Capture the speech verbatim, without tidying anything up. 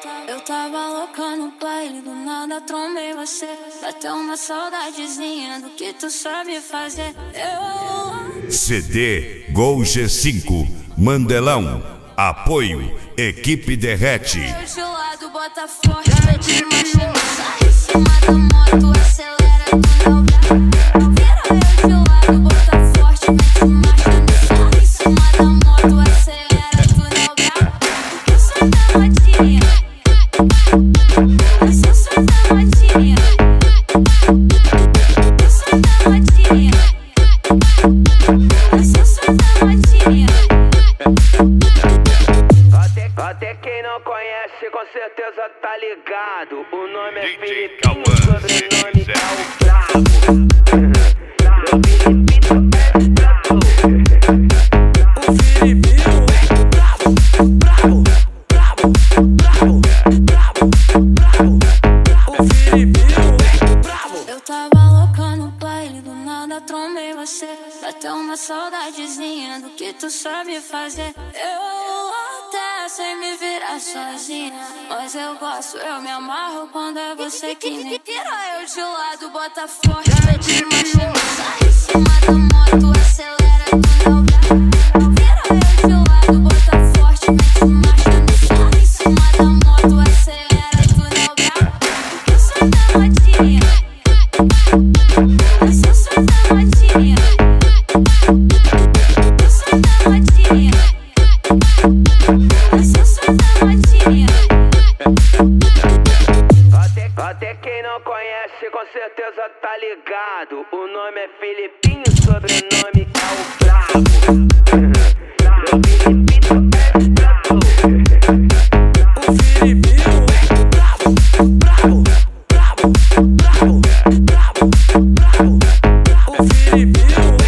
Eu tava louca no baile, do nada trombei você. Bateu uma saudadezinha do que tu sabe fazer. Eu... C D Gol G cinco Mandelão. Apoio Equipe Derrete. Eu de lado, bota forte, mete marcha, sai em cima da moto, acelera do meu braço. Vira eu de lado, bota forte, mete marcha, sai em cima da moto, acelera do meu braço. Eu sou da latinha, eu sou da latinha, eu sou da latinha, eu sou da latinha. Até quem não conhece com certeza tá ligado. O nome é D J Filipinho, Cauã, sobrenome Zé. é o Bravo. Meu Filipinho é bravo. O Filipinho é bravo, bravo, bravo, bravo, bravo, bravo. O Filipinho é bravo. Eu tava louca no baile, do nada trombei você. Bateu uma saudadezinha do que tu sabe fazer. Eu até sei me virar sozinha, mas eu gosto, eu me amarro quando é você que me tira. Eu de lado, bota forte, mete marcha, sai em cima da moto, acelera do meu braço. Vira eu de lado, bota forte, mete marcha, sai em cima da moto, acelera do meu braço. Eu sou da latinha, eu sou da latinha, eu sou da latinha, eu sou da latinha. Até, até quem não conhece com certeza tá ligado. O nome é Filipinho, sobrenome é o Bravo. Meu Filipinho é bravo. O Filipinho é bravo, bravo, bravo, bravo, bravo, bravo. O Filipinho